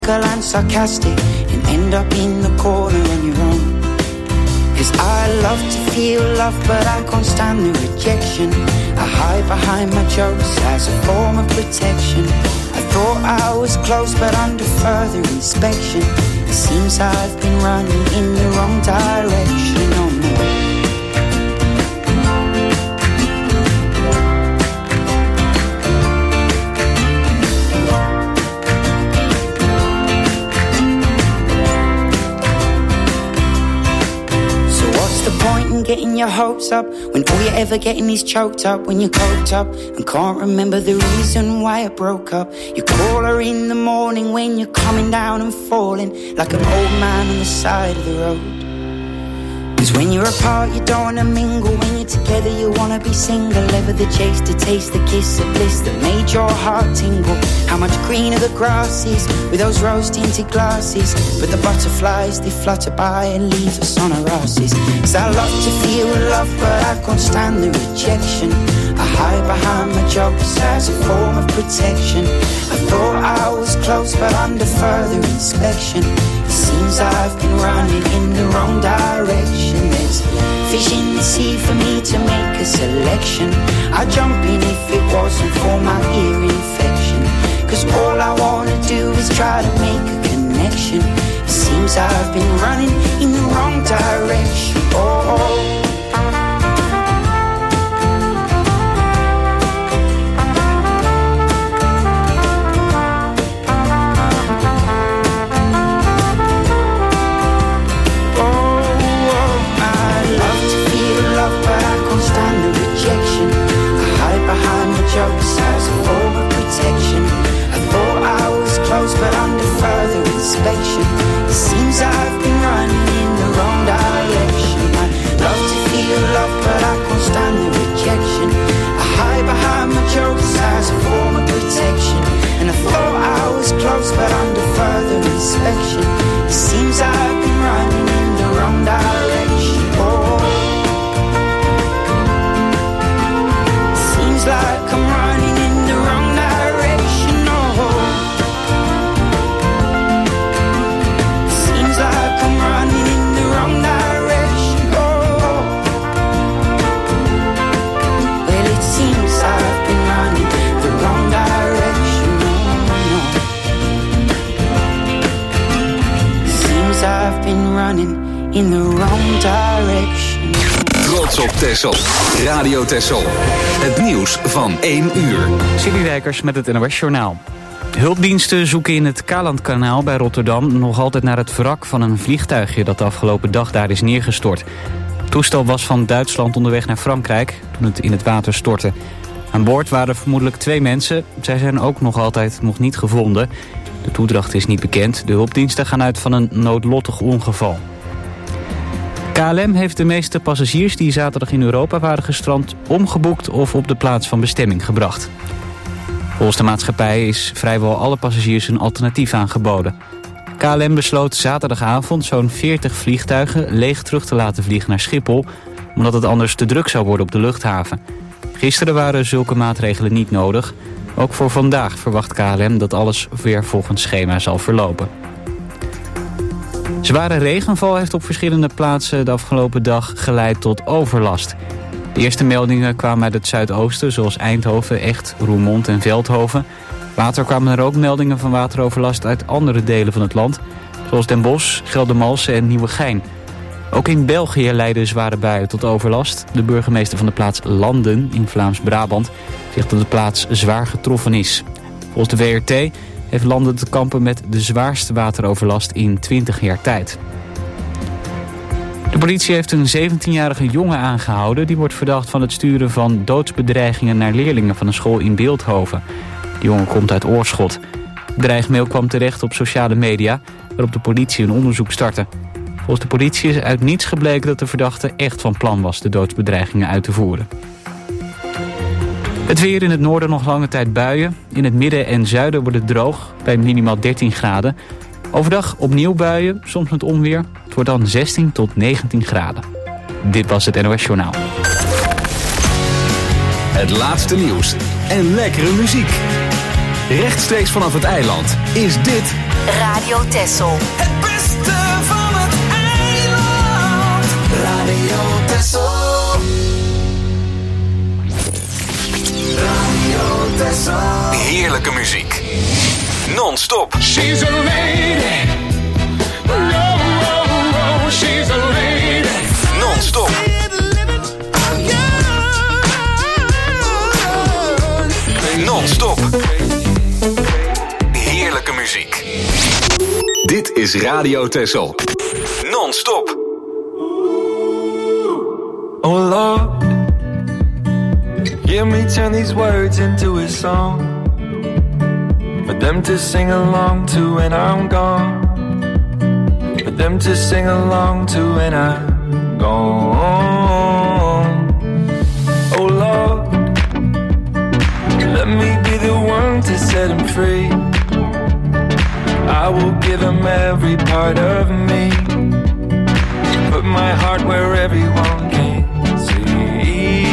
and sarcastic and end up in the corner on your own. 'Cause I love to feel love, but I can't stand the rejection. I hide behind my jokes as a form of protection. I thought I was close, but under further inspection, it seems I've been running in the wrong direction. Oh no. Getting your hopes up when all you're ever getting is choked up. When you're coked up and can't remember the reason why it broke up. You call her in the morning when you're coming down and falling like an old man on the side of the road. 'Cause when you're apart you don't wanna mingle. When you're together you wanna be single. Ever the chase to taste the kiss of bliss that made your heart tingle. How much greener the grass is with those rose-tinted glasses. But the butterflies, they flutter by and leave us on our asses. 'Cause I love to feel love, but I can't stand the rejection. I hide behind my jokes as a form of protection. I thought I was close, but under further inspection, it seems I've been running in the wrong direction. There's fish in the sea for me to make a selection. I'd jump in if it wasn't for my ear infection. 'Cause all I wanna do is try to make a connection. It seems I've been running in the wrong direction. Oh. Jokes as a form of protection. I thought I was close, but under further inspection, it seems I've been running in the wrong direction. I love to feel love, but I can't stand the rejection. I hide behind my jokes as a form of protection. And I thought I was close, but under further inspection, it seems I've been running in the wrong direction. Oh. Like I'm running in the wrong direction, oh. Seems like I'm running in the wrong direction, oh. Well, it seems I've been running the wrong direction, oh, no. Seems I've been running in the wrong direction. Trots op Texel. Radio Texel. Het nieuws van 1 uur. Silly Rijkers met het NOS Journaal. Hulpdiensten zoeken in het Kalandkanaal bij Rotterdam nog altijd naar het wrak van een vliegtuigje dat de afgelopen dag daar is neergestort. Het toestel was van Duitsland onderweg naar Frankrijk toen het in het water stortte. Aan boord waren vermoedelijk 2 mensen. Zij zijn ook nog altijd nog niet gevonden. De toedracht is niet bekend. De hulpdiensten gaan uit van een noodlottig ongeval. KLM heeft de meeste passagiers die zaterdag in Europa waren gestrand omgeboekt of op de plaats van bestemming gebracht. Volgens de maatschappij is vrijwel alle passagiers een alternatief aangeboden. KLM besloot zaterdagavond zo'n 40 vliegtuigen leeg terug te laten vliegen naar Schiphol, omdat het anders te druk zou worden op de luchthaven. Gisteren waren zulke maatregelen niet nodig. Ook voor vandaag verwacht KLM dat alles weer volgens schema zal verlopen. Zware regenval heeft op verschillende plaatsen de afgelopen dag geleid tot overlast. De eerste meldingen kwamen uit het zuidoosten, zoals Eindhoven, Echt, Roermond en Veldhoven. Later kwamen er ook meldingen van wateroverlast uit andere delen van het land, zoals Den Bosch, Geldermalsen en Nieuwegein. Ook in België leidden zware buien tot overlast. De burgemeester van de plaats Landen in Vlaams-Brabant zegt dat de plaats zwaar getroffen is. Volgens de WRT heeft Landen te kampen met de zwaarste wateroverlast in 20 jaar tijd. De politie heeft een 17-jarige jongen aangehouden. Die wordt verdacht van het sturen van doodsbedreigingen naar leerlingen van een school in Beeldhoven. De jongen komt uit Oorschot. De dreigmail kwam terecht op sociale media, waarop de politie een onderzoek startte. Volgens de politie is uit niets gebleken dat de verdachte echt van plan was de doodsbedreigingen uit te voeren. Het weer in het noorden nog lange tijd buien. In het midden en zuiden wordt het droog, bij minimaal 13 graden. Overdag opnieuw buien, soms met onweer. Het wordt dan 16 tot 19 graden. Dit was het NOS Journaal. Het laatste nieuws en lekkere muziek. Rechtstreeks vanaf het eiland is dit Radio Texel. Het beste van het eiland. Radio Texel. Radio Texel. Heerlijke muziek. Non-stop. She's a lady. Oh, oh, oh, she's a lady. Non-stop. Non-stop. Heerlijke muziek. Dit is Radio Texel. Non-stop. Oh Lord, hear me turn these words into a song for them to sing along to when I'm gone. For them to sing along to when I'm gone. Oh Lord, let me be the one to set him free. I will give him every part of me. Put my heart where everyone can see.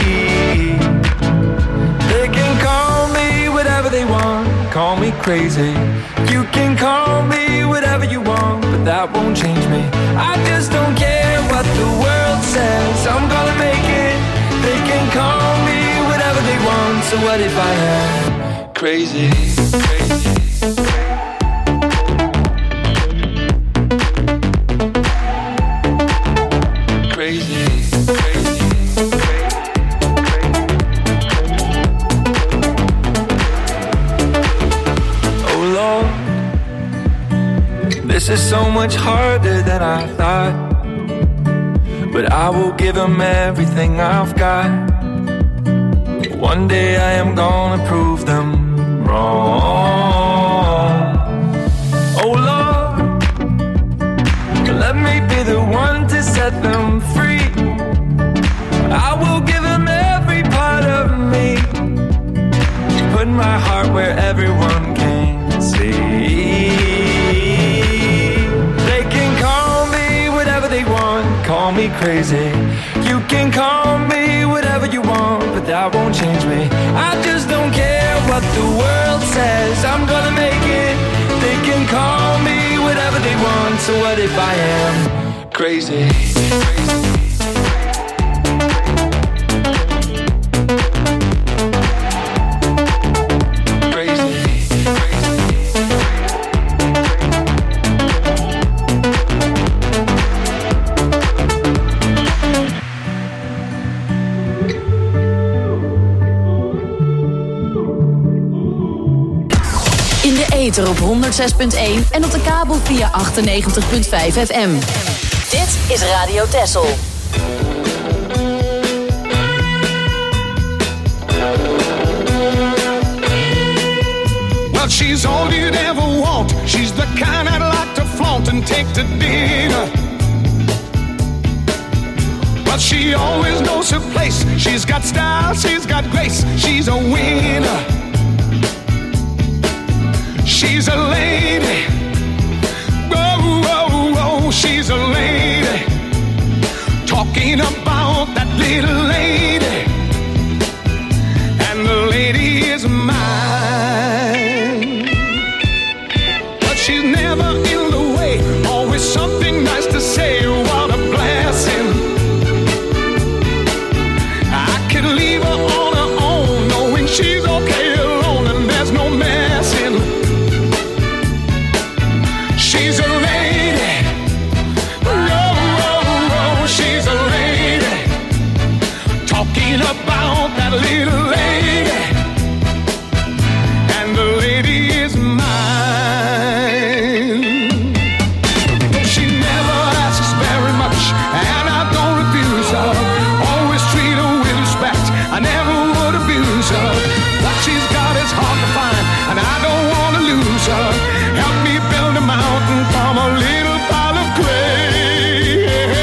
They can call me whatever they want. Call me crazy. You can call me whatever you want, but that won't change me. I just don't care what the world says. I'm gonna make it. They can call me whatever they want. So what if I am crazy? Crazy. Crazy, crazy, oh Lord, this is so much harder than I thought, but I will give him everything I've got. One day I am gonna prove them wrong. Oh Lord, let me be the one to set them free. I will give them every part of me. Put my heart where everyone can see. They can call me whatever they want. Call me crazy. You can call me whatever you want, but that won't change me. I just don't care what the world says. I'm gonna make it. They can call me whatever they want. So what if I am crazy? Op 106.1 en op de kabel via 98.5 FM. Dit is Radio Texel. Well, she's all you'd ever want. She's the kind I'd like to flaunt and take to dinner. But she always knows her place. She's got style, she's got grace. She's a winner. She's a lady, oh, oh, oh, she's a lady. Talking about that little lady, and the lady is mine. But she's never in the way, always something nice to say, what a blessing. I could leave her on her own, knowing she's okay alone, and there's no messing. She's a lady, oh, oh, oh, she's a lady. Talking about that little lady, and the lady is mine. She never asks very much, and I don't refuse her. Always treat her with respect, I never would abuse her. What she's got is hard to find, and I don't want to lose her. Help me build a mountain from a little pile of clay.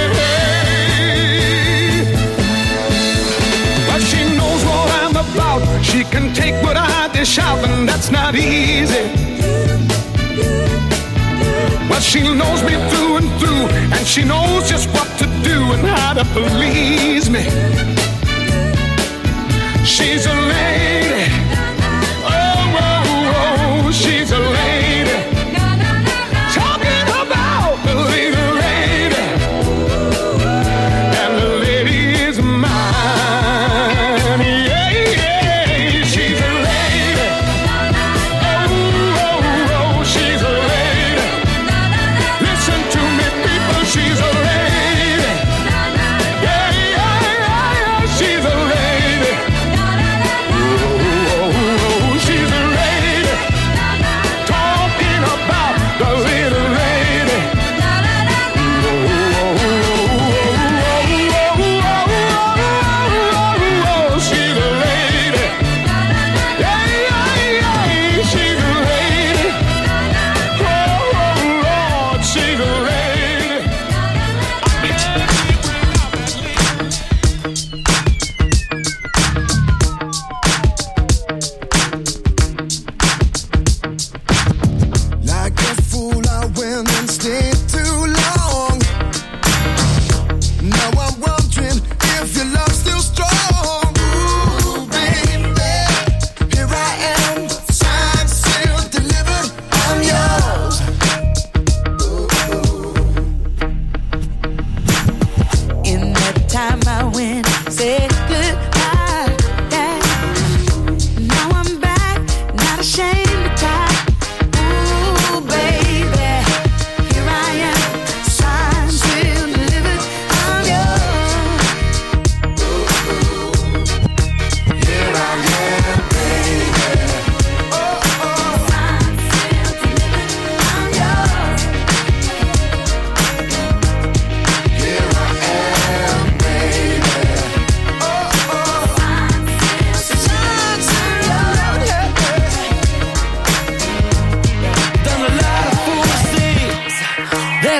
But she knows what I'm about. She can take what I dish out, and that's not easy. But she knows me through and through, and she knows just what to do and how to please me. She's a lady, oh, oh, oh, she's a lady.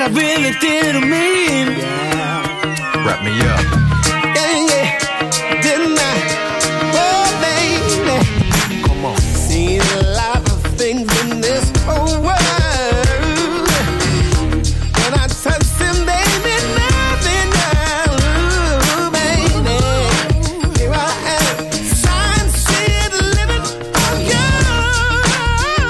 I really didn't mean. Yeah. Wrap me up. Yeah, yeah, didn't I? Oh, baby. Come on. Seen a lot of things in this whole world. When I touch them, baby, nothing now, baby. Here I am, signed, sealed, living on yours.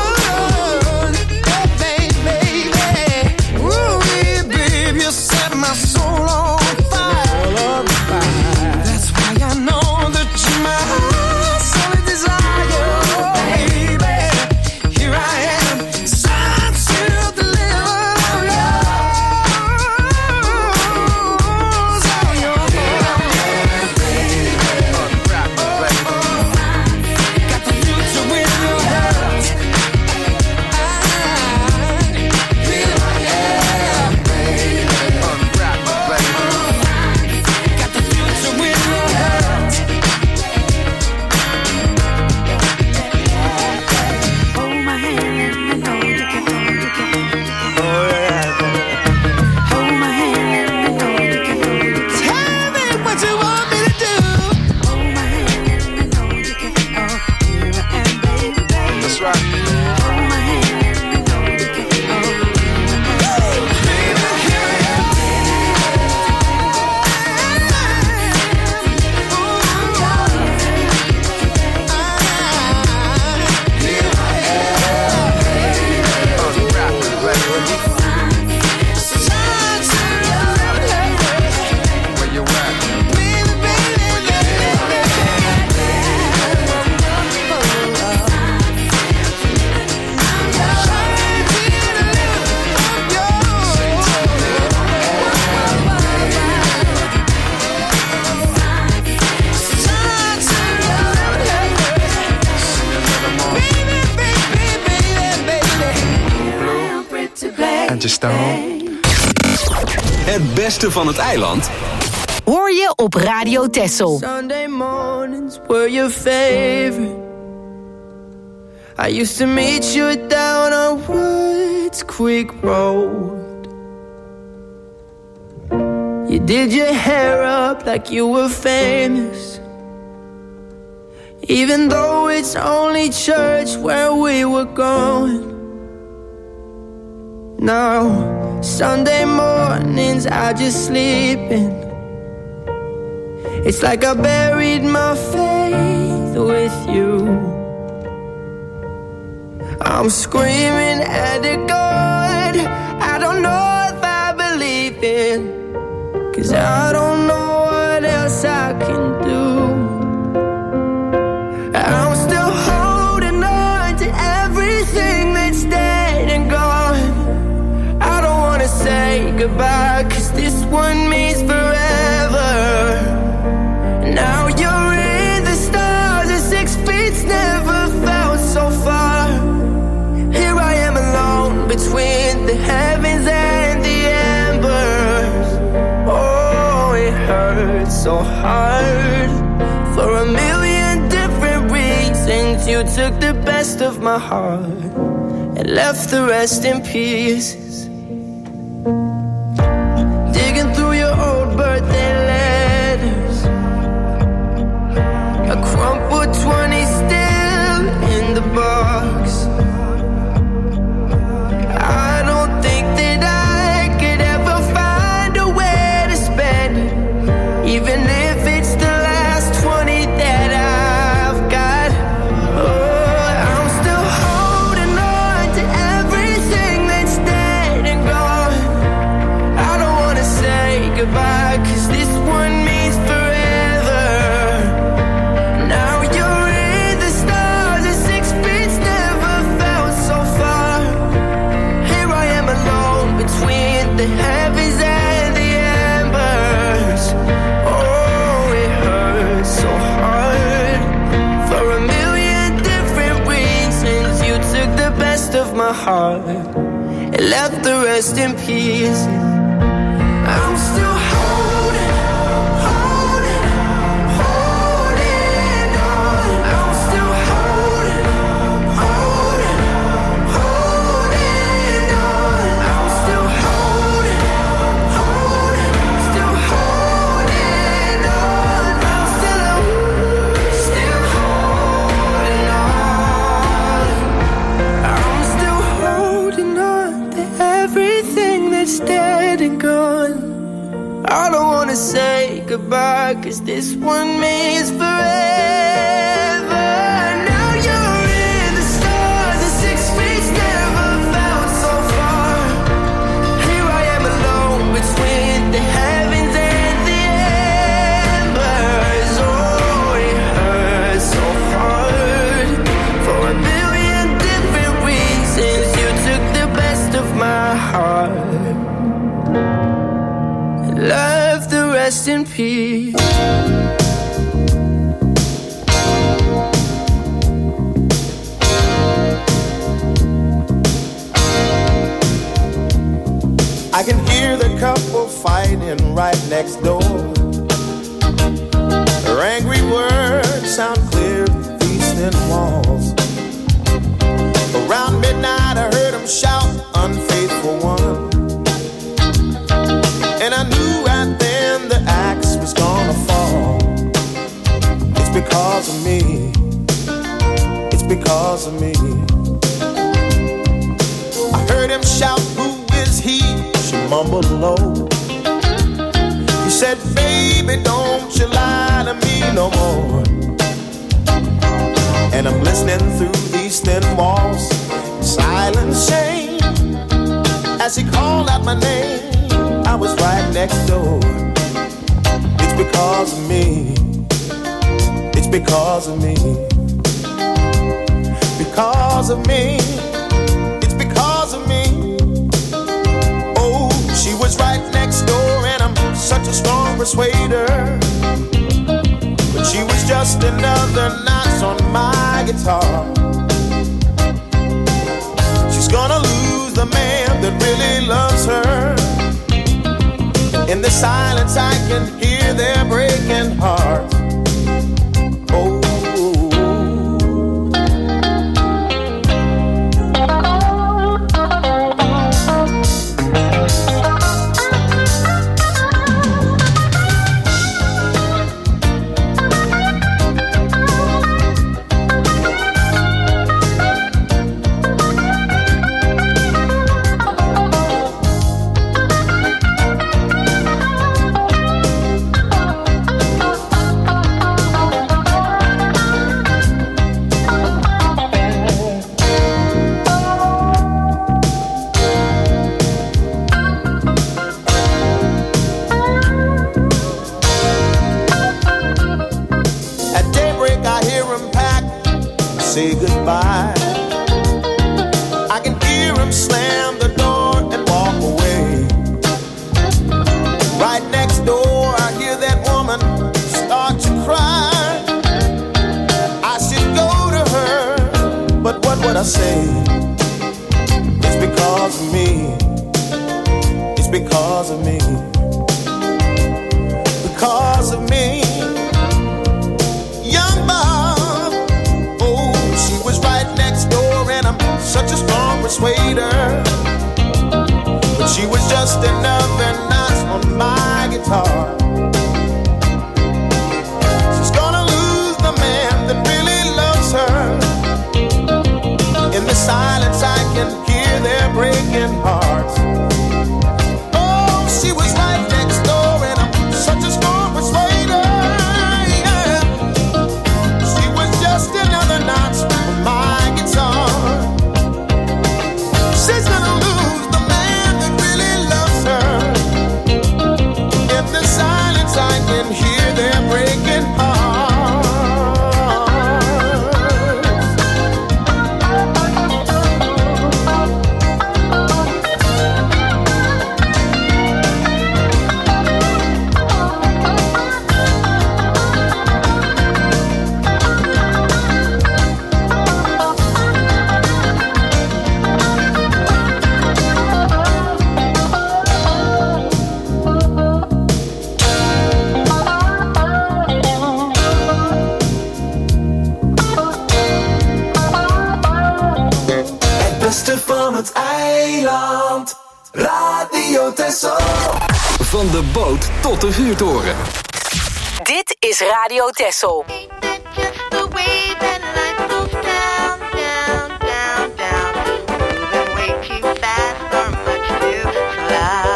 Oh, baby, ooh, baby, you set my soul on fire. That's why I know that you're my only desire. Baby, here I am, signed, sealed, delivered on yours. On your Unwrap me, baby. got the future with your hands. Here I am, Unwrap me, baby. got the future with your hands. Hold my hand, I know you can. Hold my hand, I know you can. Tell me what you want me to do. Hold my hand, I know you can. Oh, here I am, baby, baby. That's right. Hold my hand, I know you can. Oh, Baby, here I am. Unwrap me, baby. Where you at? Angie Stone. Het beste van het eiland Hoor je op Radio Texel. Sunday mornings were your favorite. I used to meet you down on Woods Creek Road. You did your hair up like you were famous, even though it's only church where we were going. Now, Sunday mornings I just sleep in. It's like I buried my faith with you. I'm screaming at the God I don't know if I believe in, 'cause I don't know what else I can do. I'm still holding on to everything that's dead and gone. I don't wanna say goodbye, 'cause this one means forever. Now you're in the stars and 6 feet's never felt so far. Here I am alone between the heavens and the embers. Oh, it hurts so hard for a million different reasons. You took the best of my heart and left the rest in pieces. Digging through your old birthday letters, a crumpled 20 still in the box. I don't think that I could ever find a way to spend it, even if it's the last 20 that I've got. Oh, I'm still holding on to everything that's dead and gone. I don't wanna say goodbye, 'cause this one means forever. Now you're in the stars and 6 feet's never felt so far. Here I am alone between the heavens and the embers. Oh, it hurts so hard for a million different reasons. You took the best of my heart and left the rest in pieces. I'm still holding on. I'm still holding on. I'm still holding on. it's dead and gone. I don't wanna say goodbye, 'cause this one means forever. Now you're in the stars, and 6 feet never found so far. Here I am alone between the heavens and the embers. Oh, it hurts so hard. For a million different reasons, you took the best of my heart. Love the rest in peace. I can hear the couple fighting right next door. Their angry words sound clear through these thin walls. Around midnight I heard them shout, unfaithful one. And I knew right then the axe was gonna fall. It's because of me. It's because of me. I heard him shout, who is he? She mumbled low. He said, baby, don't you lie to me no more. And I'm listening through these thin walls, silent shame, as he called out my name. I was right next door. It's because of me. It's because of me. Because of me. It's because of me. Oh, she was right next door, and I'm such a strong persuader. But she was just another notch on my guitar. She's gonna lose the man that really loves her. In the silence I can hear their breaking hearts. Oh. Say goodbye. I can hear him slam the door and walk away. Right next door I hear that woman start to cry. I should go to her, but what would I say? It's because of me. It's because of me. Because of me. Young Bob, oh, she was right next door, and I'm such a strong persuader. But she was just another notch on my guitar. She's gonna lose the man that really loves her. In the silence I can hear their breaking hearts. Oh, she was right next door, and I'm such a strong persuader. Yeah. She was just another notch on my guitar. She's gonna lose the man that really loves her. In the silence I can hear their breaking hearts. Van het eiland, Radio Texel. Van de boot tot de vuurtoren. Dit is Radio Texel. Moving way too fast for much to fly.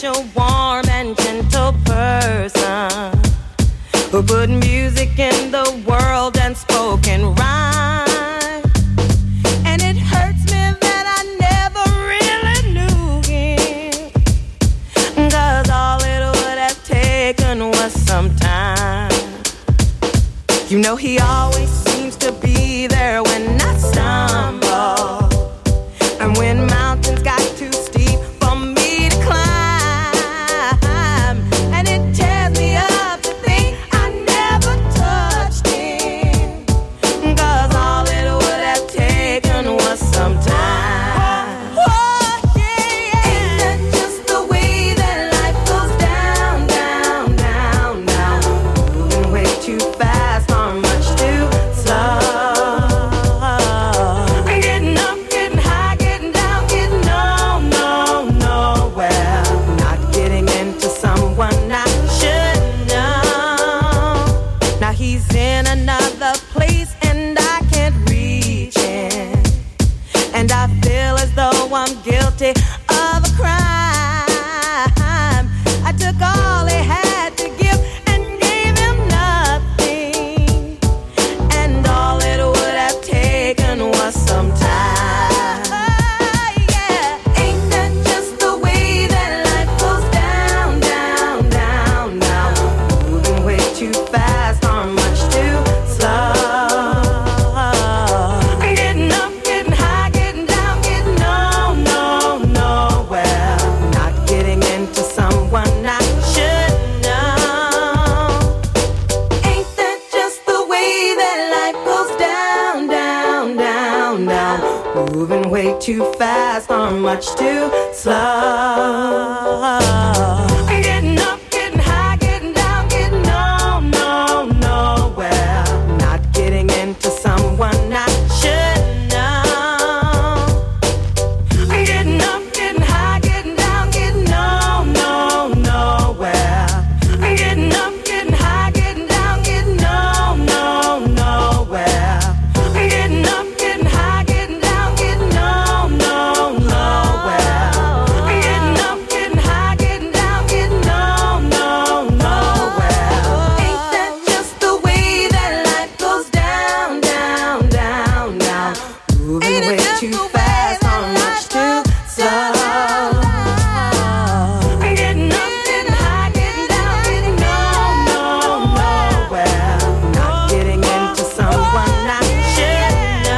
a warm and gentle person who put music in the world and spoken rhyme. And it hurts me that I never really knew him, 'cause all it would have taken was some time. You know he always seems to be there when I stumble, and when mountains got too steep for me to climb. And it tears me up to think I never touched him, 'cause all it would have taken was some time. Oh, yeah. Ain't that just the way that life goes down, down, down, down? Moving way too fast, or much too slow. Getting up, getting high, getting down, getting nowhere. Not getting into someone I should know. Now he's in another place and I can't reach him, and I feel as though I'm guilty of a crime. I took all he had to give and gave him nothing, and all it would have taken was some time. Yeah. Ain't that just the way that life goes down, down, down, down? Moving way too fast, or much too slow. Getting up, getting high, getting down, getting nowhere. Not getting into someone I should know. Ain't that just the way that life goes down, down, down, down? Moving way too fast, or much too slow. Getting up, getting high, getting down, getting nowhere. Not getting into someone I should know. Getting up, getting high, getting down, getting nowhere. Getting up, getting high, getting down, getting nowhere. Getting up, getting high, getting down, getting nowhere. Getting up, getting high, getting down, getting nowhere. Ain't that just the way that life goes down, down, down, down? Moving way too fast, or much too slow. Getting up, getting high, getting down, getting nowhere. Not getting into someone I should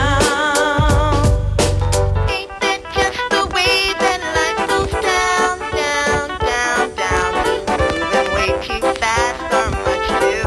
know. Ain't that just the way that life goes down, down, down, down? Moving way too fast, or much too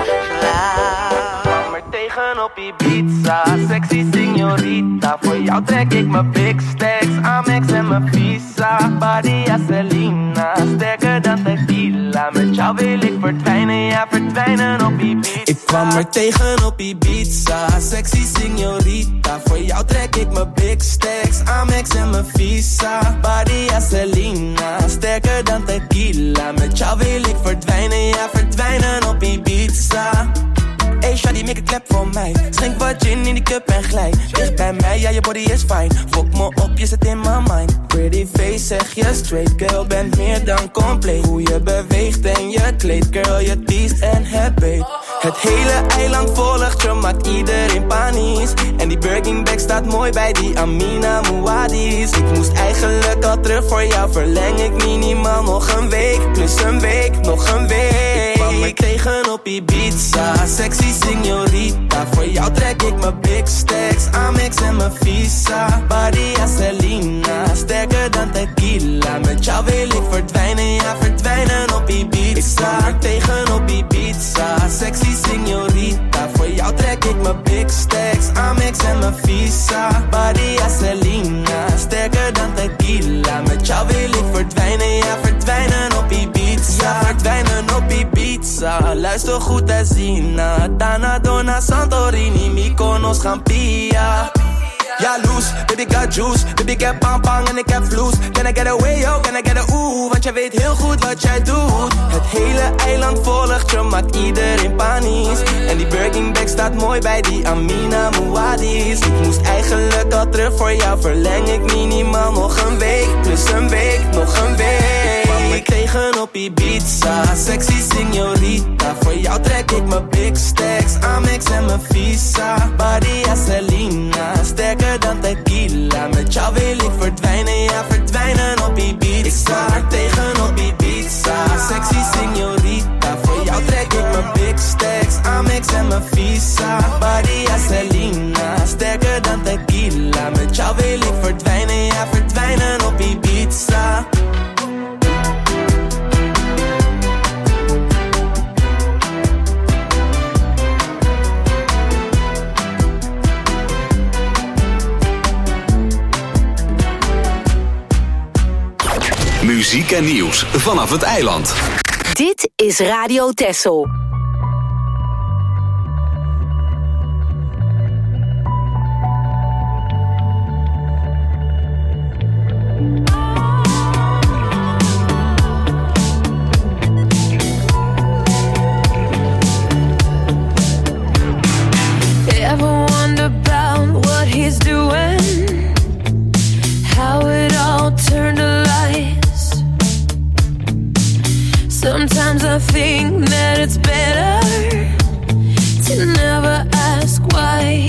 slow. Kwam er tegen op Ibiza, sexy signorita. Voor jou trek ik mijn big stacks, Amex en mijn visa. Badia Selena, sterker dan tequila. Met jou wil ik verdwijnen, ja verdwijnen op Ibiza. Ik kwam er tegen op Ibiza, sexy signorita. Voor jou trek ik mijn big stacks, Amex en mijn visa. Badia Selena, sterker dan tequila. Met jou wil ik verdwijnen, ja verdwijnen op Ibiza. Hey shawty, make a clap voor mij. Schenk wat gin in die cup en glij. Dicht bij mij, ja je body is fine. Fok me op, je zit in my mind. Pretty face, zeg je straight. Girl, bent meer dan compleet. Hoe je beweegt en je kleed. Girl, je teest en het beet. Het hele eiland volgt je, maakt iedereen panisch. En die Birkin bag staat mooi bij die Amina Muad'Dib. Ik moest eigenlijk al terug voor jou. Verleng ik minimaal nog een week. Plus een week, nog een week. Ik kwam er tegen op Ibiza, sexy signorita. Voor jou trek ik mijn big stacks, Amex en mijn visa. Badia Selena, sterker dan tequila. Met jou wil ik verdwijnen, ja verdwijnen op Ibiza. Ik kwam er tegen op Ibiza, sexy signorita. Voor jou trek ik mijn big stacks, Amex en mijn visa. Badia Selena, sterker dan tequila. Met jou wil ik verdwijnen, ja verdwijnen op Ibiza. Ja verdwijnen op Ibiza. Luister goed en zien na Dana, Dona, Santorini, Mykonos, Gampia. Ja, loose, baby got juice. Baby ik heb bang bang en ik heb vloes. Can I get away, yo, can I get a ooh? Want jij weet heel goed wat jij doet. Het hele eiland volgt je, maakt iedereen panisch. En die Birkin bag staat mooi bij die Amina Muad'Dib. Ik moest eigenlijk al terug voor jou. Verleng ik minimaal nog een week. Plus een week, nog een week. Kwam ik tegen tegen op Ibiza. Sexy signorita, voor jou trek ik mijn big stacks, Amex en mijn visa. Maria Celina, sterker dan tequila. Met jou wil ik verdwijnen, ja verdwijnen op Ibiza. Ik sta er tegen op Ibiza. Sexy signorita, voor jou trek ik mijn big stacks, Amex en mijn visa. Maria Celina, sterker dan tequila. Met jou wil ik verdwijnen, ja verdwijnen op Ibiza. Muziek en nieuws vanaf het eiland. Dit is Radio Texel. Ever wonder about what he's doing? How it all turned to lies. Sometimes I think that it's better to never ask why.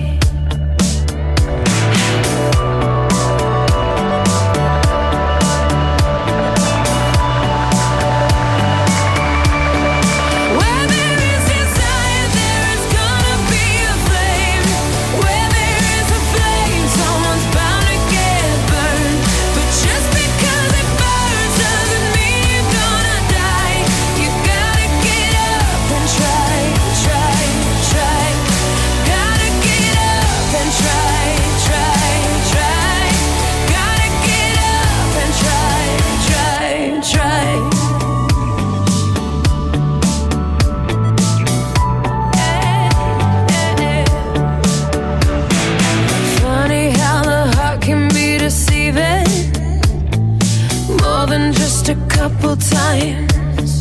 Couple times.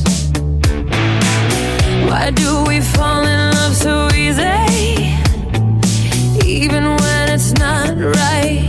Why do we fall in love so easy, even when it's not right?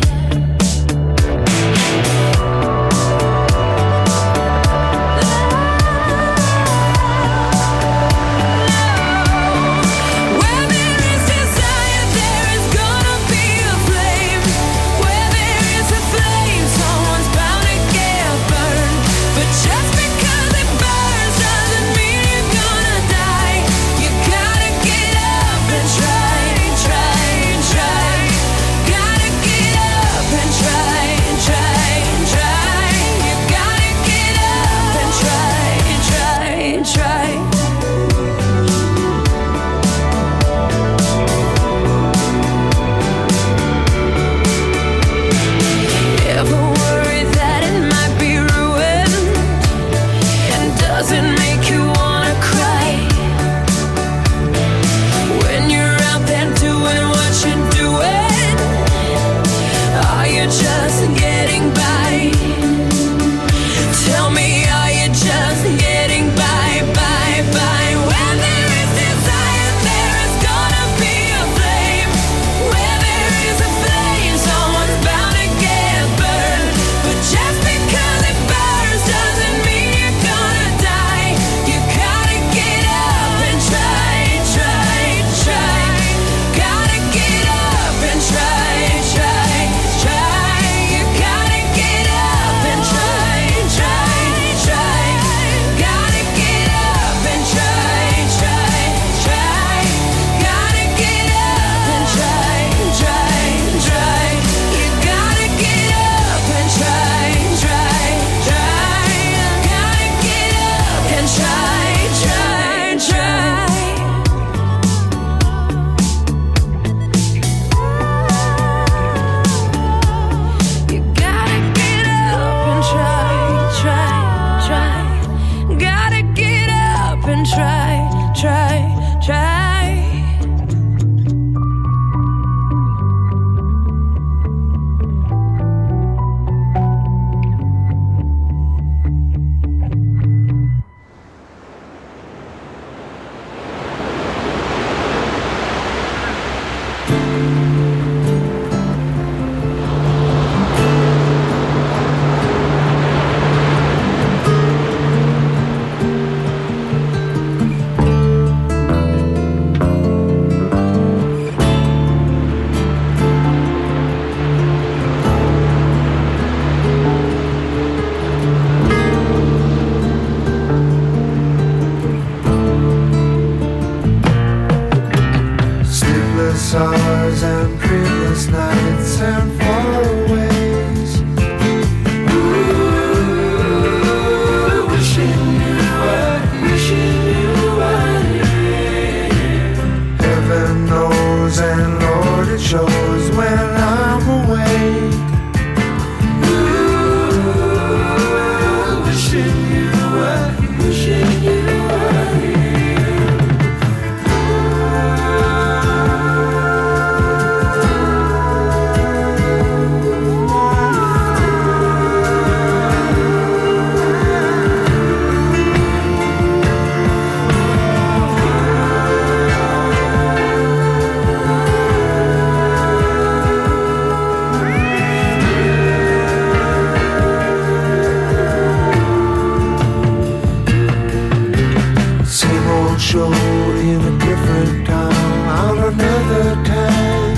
show in a different town on another time.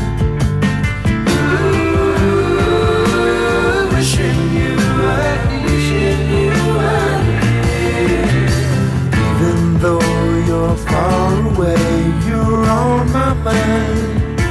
Ooh, wishing you were here. Even though you're far away, you're on my mind.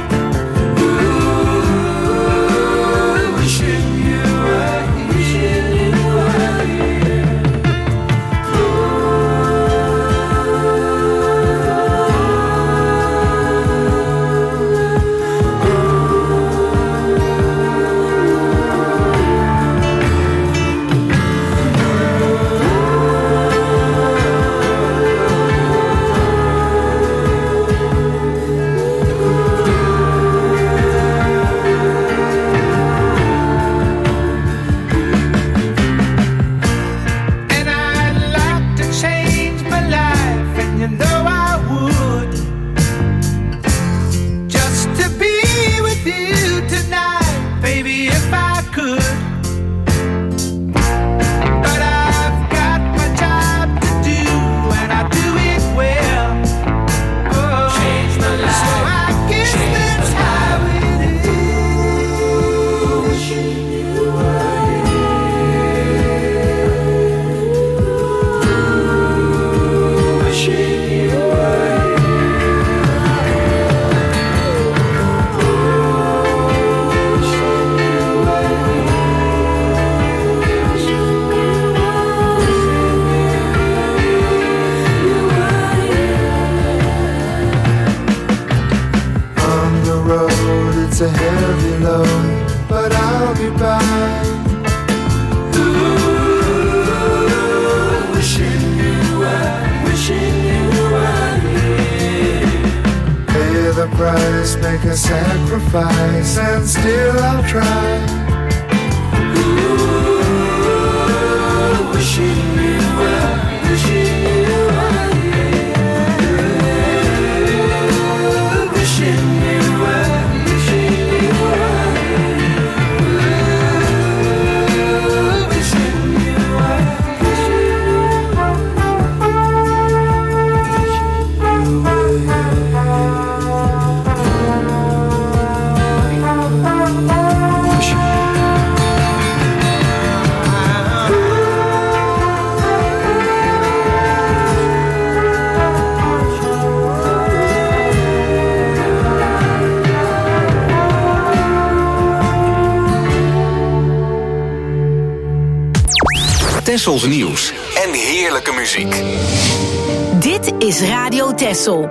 It's a heavy load, but I'll be by. Ooh, wishing you were here. Pay the price, make a sacrifice, and still I'll try. Ooh, wishing you were here. Wishing you were. Tessels nieuws en heerlijke muziek. Dit is Radio Tessel.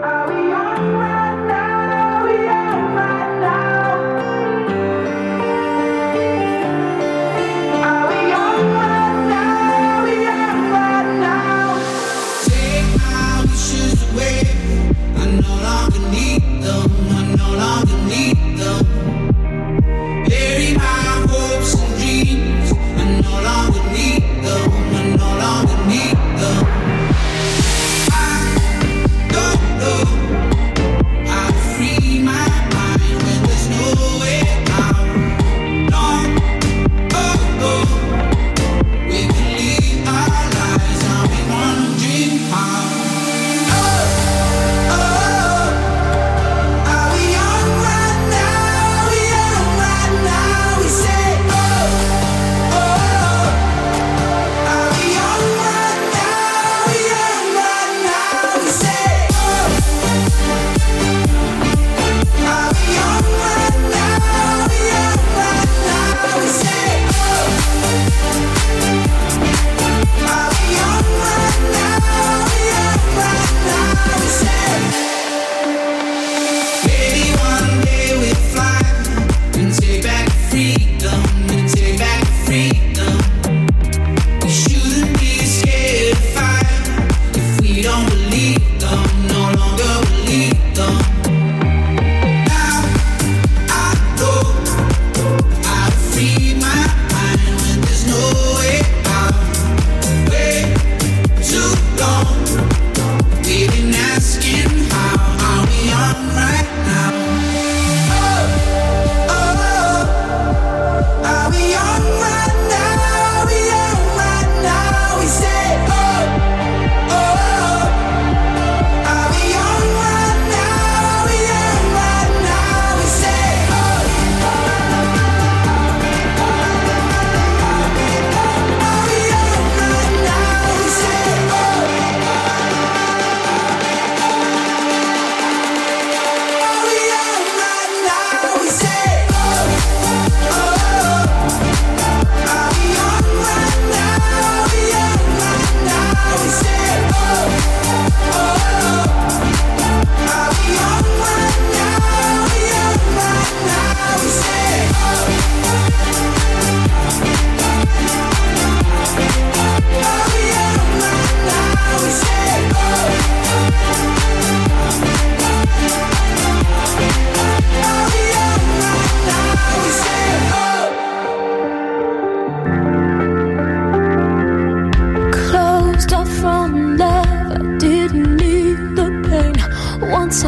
I don't know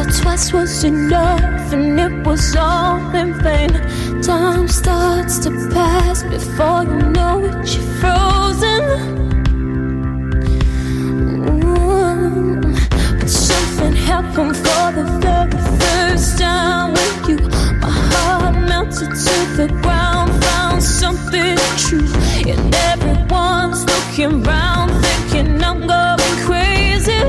twice was enough, and it was all in vain. Time starts to pass before you know it, you're frozen. But something happened for the very first time with you. My heart melted to the ground, found something true. And everyone's looking round, thinking I'm going crazy.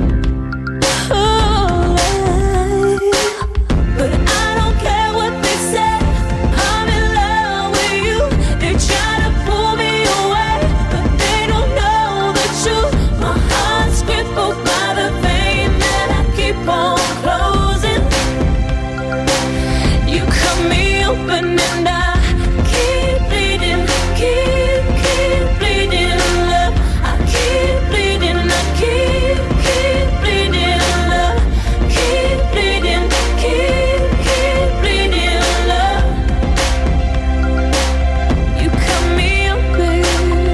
But I don't care what they say, I'm in love with you. They try to pull me away, but they don't know the truth. My heart's crippled by the pain that I keep on closing. You cut me open and I keep bleeding, keep bleeding, love. I keep bleeding, I keep bleeding, love. Keep bleeding, keep bleeding, love. You cut me open.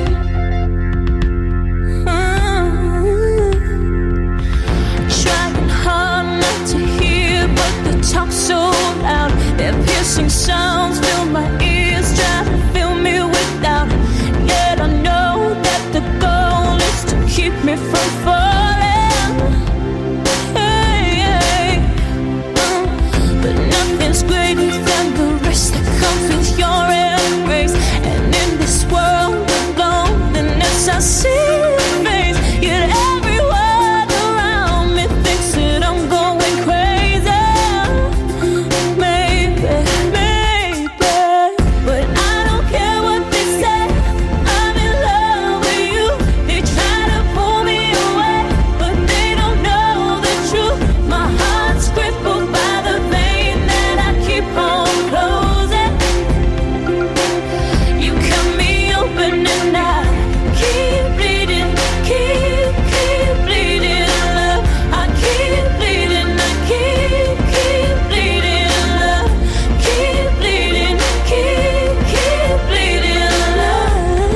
Trying hard not to hear, but the talk so loud. Their piercing sounds fill my ears, try to fill me with doubt. Yet I know that the goal is to keep me from falling. Hey. But nothing's greater than the rest that comes with your embrace. And in this world of loneliness, I see your face. Yet everyone around me thinks that I'm going crazy. Maybe, but I don't care what they say. I'm in love with you. They try to pull me away, but they don't know the truth. My heart's crippled by the pain that I keep on closing. You cut me open and I keep bleeding, keep bleeding, love. I keep bleeding, I keep bleeding, love. Keep bleeding, keep bleeding, love.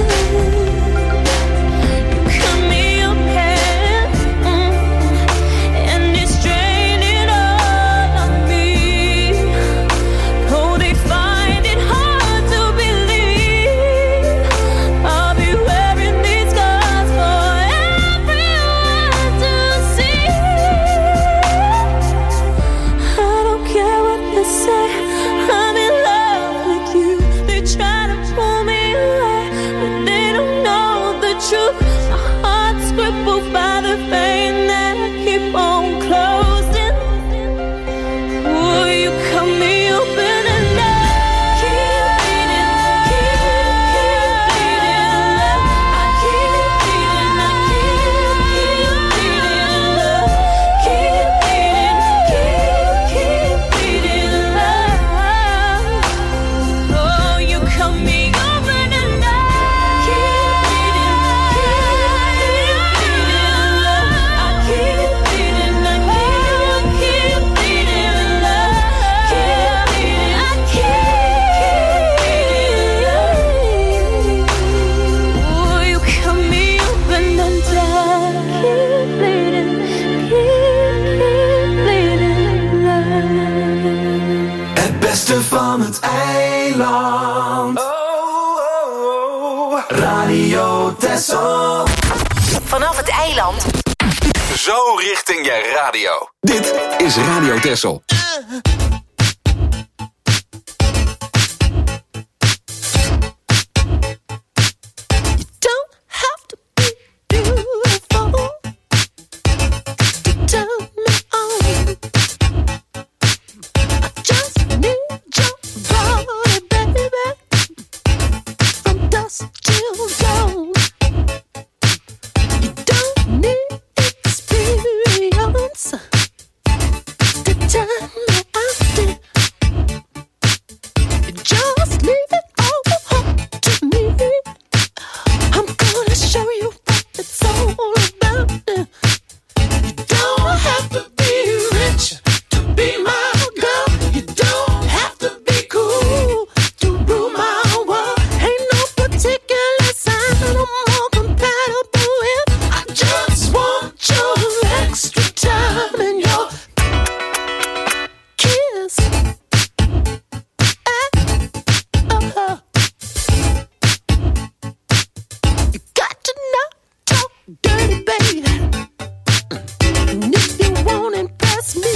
You cut me open, and it's draining all of me. Oh, they find it hard to believe I'll be wearing these scars for everyone to see. I don't care what they say, I'm in love with you. They try to pull me away, but they don't know the truth. My heart's crippled by the pain that I keep on closing. Oh, you cut me open and I keep bleeding, love. I keep bleeding, I keep bleeding, love. Keep bleeding, bleeding, love. Oh, you cut me open and I keep bleeding, love. I keep bleeding, I keep bleeding, love. Keep bleeding, I keep bleeding. Oh, you cut me open and I keep bleeding, love. Het beste van het eiland. Radio Texel. Vanaf het eiland. Zo richting je radio. Dit is Radio Texel. Don't have to be beautiful to turn me on. I just need your body, baby, from dusk till dawn. You don't need experience to turn me out. And if you won't impress me,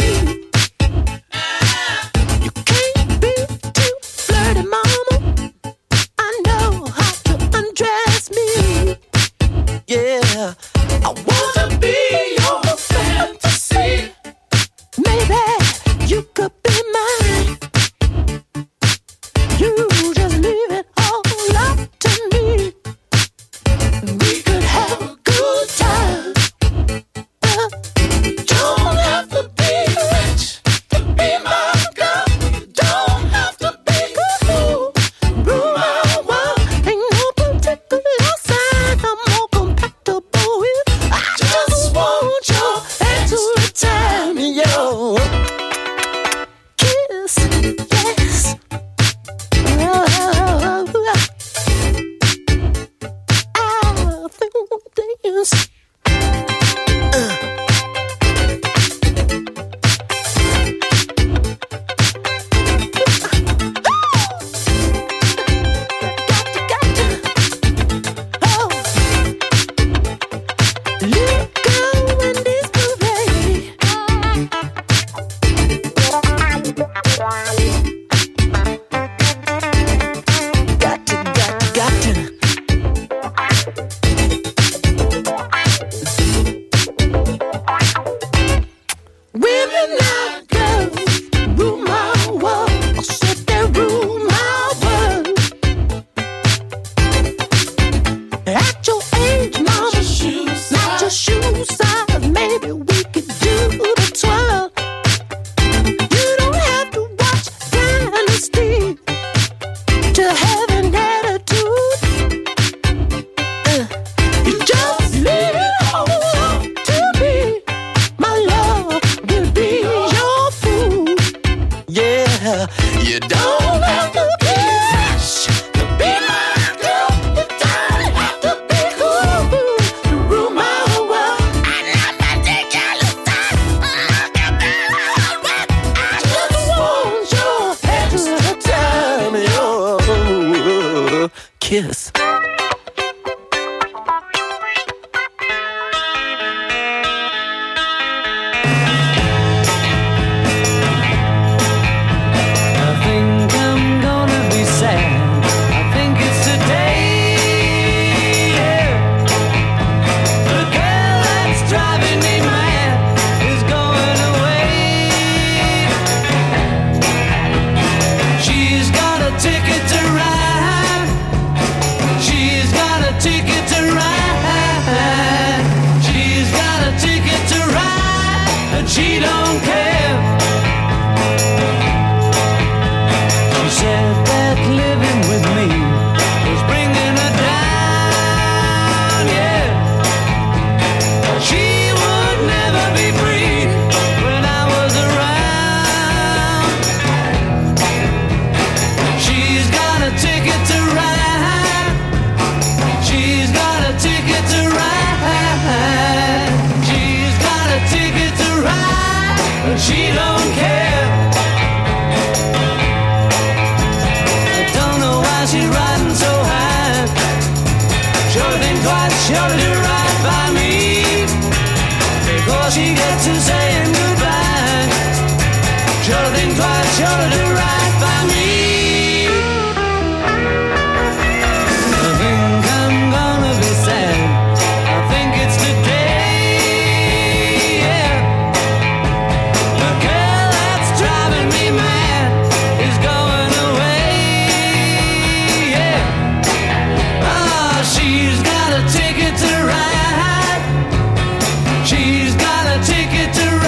you can't be too flirty, mama. I know how to undress me. Yeah, I wanna be your fantasy. Maybe you could be mine. You just leave it all up to me. We could have a good time. You don't have to be rich to be my girl. You don't have to be cool. Rule my world. Ain't no particular sign I'm more compatible with. I just want your extra time and your kiss. Yes. I think dance. Women like girls rule my world. I said they rule my world. At your age, mama, not your shoe size. Maybe we could do the twirl. You don't have to watch Dynasty to have an attitude. You just leave it all up to me. My love will be your food. Yeah, you don't have to be rich to be my girl. You don't have to be cool to rule my world. And I'm not taking your time. Look at me, I just want your extra time and your kiss. I think I'm gonna be sad. I think it's today. Yeah. The girl that's driving me mad is going away. She's got a ticket to ride. She's got a ticket to ride. She's got a ticket to ride, and she don't care. She said that living with me was bringing her down, yeah. She would never be free when I was around. She's got a ticket to ride. She's got a ticket to ride. She's got a ticket to ride, but she don't care. I don't know why she's riding so high. Sure think twice, sure to do right by me before she gets to saying goodbye. Sure think twice, sure to do right by me. I think I'm gonna be sad. I think it's today. Yeah. The girl that's driving me mad is going away. Yeah. Ah, she's got a ticket to ride. She's got a ticket to ride.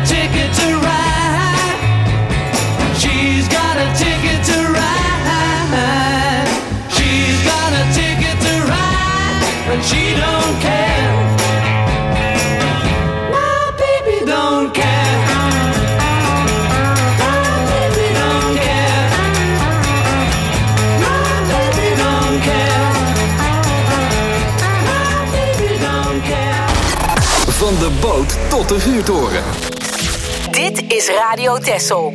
ticket to ride. She's got a ticket to ride. She's got a ticket to ride, but she don't care. My baby don't care. My baby don't care. My baby don't care. My baby don't care. Van de boot tot de vuurtoren. Dit is Radio Texel.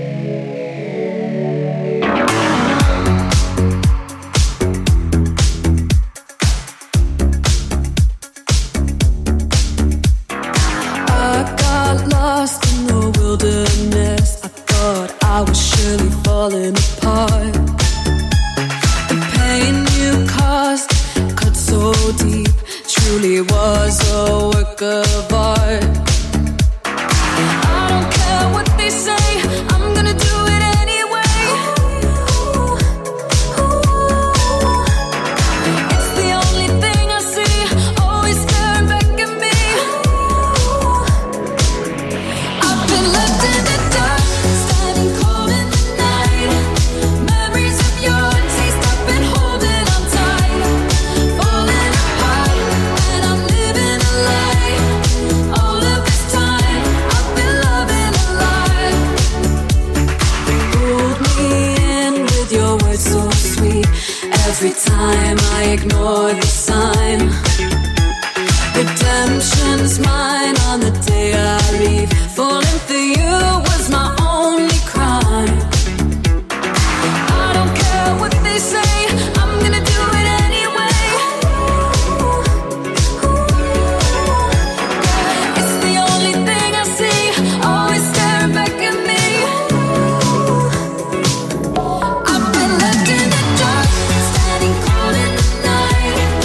I got lost in the wilderness. I thought I was surely falling apart. The pain you caused cut so deep, truly was a work of art. I don't care what they say, I'm gonna do it anyway. It's the only thing I see, always staring back at me. I've been left in the dark, standing cold in the night. Memories of your taste, I've been holding on tight. Falling apart, and I'm living a lie. All of this time, I've been loving a lie. Pulled me in with your words so sweet. Every time I ignore the sign. Redemption's mine on the day I leave. Falling for you was my only crime. I don't care what they say, I'm gonna do it anyway. It's the only thing I see, always staring back at me. I've been left in the dark, standing cold in the night.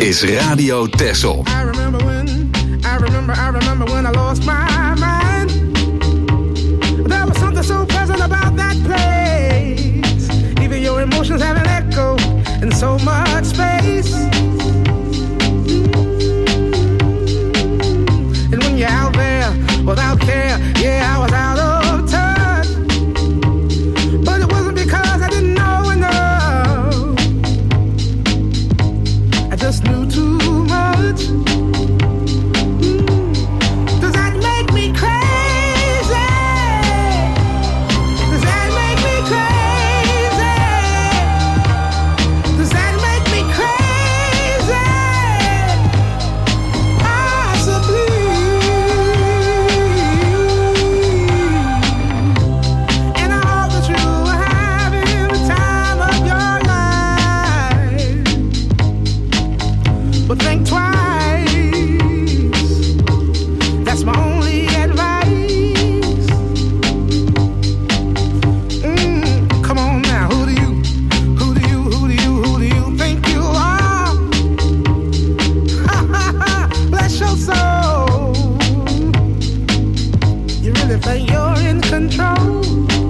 is Radio Texel. I remember when I lost my mind. There was something so pleasant about that place. Even your emotions have an echo in so much space. And when you're out there without care, yeah, I was out of touch. But it wasn't because I didn't know enough. I just knew too much. Does that make me crazy? Does that make me crazy? Does that make me crazy? Possibly. And I hope that you are having the time of your life. But think twice. That's my only advice. Come on now, who do you think you are? Bless your soul. You really think you're in control?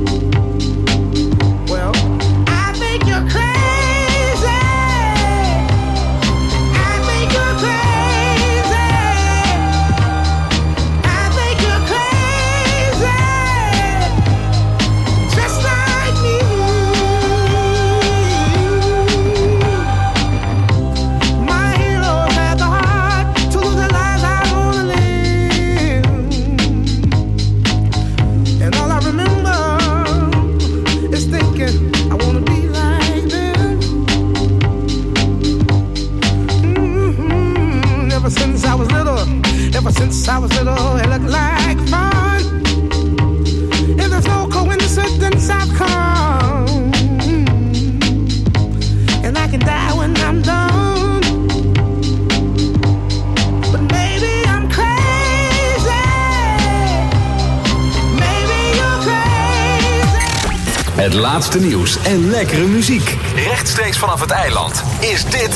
Well, I think you're crazy. I think you're crazy. I think you're crazy. Just like me. My heroes had the heart to lose the lives I wanna live. And all I remember is thinking I wanna be like them. Ever since I was little, it looked like fun. If there's no coincidence, I've come. And I can die when I'm done. But maybe I'm crazy. Maybe you're crazy. Het laatste nieuws en lekkere muziek. Rechtstreeks vanaf het eiland is dit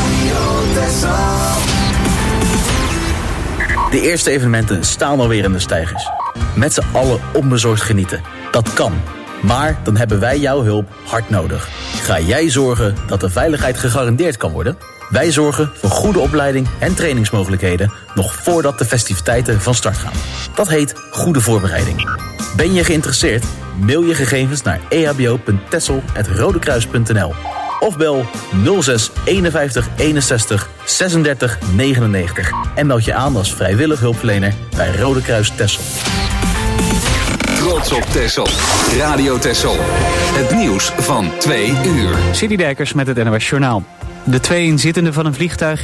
De eerste evenementen staan alweer in de steigers. Met z'n allen onbezorgd genieten. Dat kan. Maar dan hebben wij jouw hulp hard nodig. Ga jij zorgen dat de veiligheid gegarandeerd kan worden? Wij zorgen voor goede opleiding en trainingsmogelijkheden nog voordat de festiviteiten van start gaan. Dat heet goede voorbereiding. Ben je geïnteresseerd? Mail je gegevens naar ehbo.texel@rodekruis.nl of bel 06 51 61 36 99 en meld je aan als vrijwillig hulpverlener bij Rode Kruis Texel. Trots op Texel. Radio Texel. Het nieuws van 2 uur. City Dijkers met het NOS Journaal. De 2 inzittenden van een vliegtuig